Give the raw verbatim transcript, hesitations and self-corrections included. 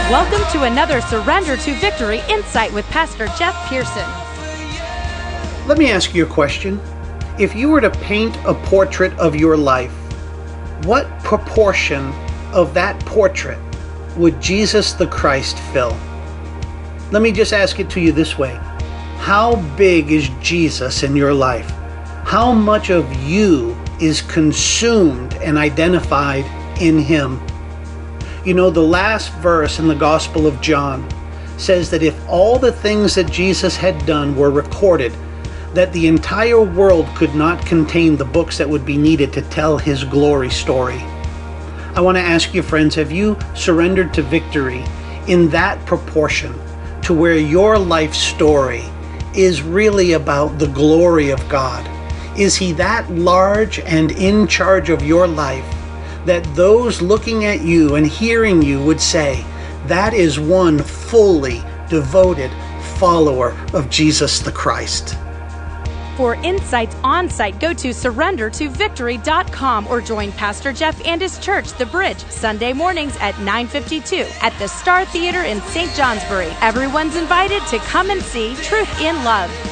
Welcome to another Surrender to Victory Insight with Pastor Jeff Pearson. Let me ask you a question. If you were to paint a portrait of your life, what proportion of that portrait would Jesus the Christ fill? Let me just ask it to you this way. How big is Jesus in your life? How much of you is consumed and identified in Him? You know, the last verse in the Gospel of John says that if all the things that Jesus had done were recorded, that the entire world could not contain the books that would be needed to tell His glory story. I want to ask you, friends, have you surrendered to victory in that proportion to where your life story is really about the glory of God? Is He that large and in charge of your life that those looking at you and hearing you would say, that is one fully devoted follower of Jesus the Christ? For insights on site, go to surrender to victory dot com or join Pastor Jeff and his church, The Bridge, Sunday mornings at nine fifty-two at the Star Theater in Saint Johnsbury. Everyone's invited to come and see Truth in Love.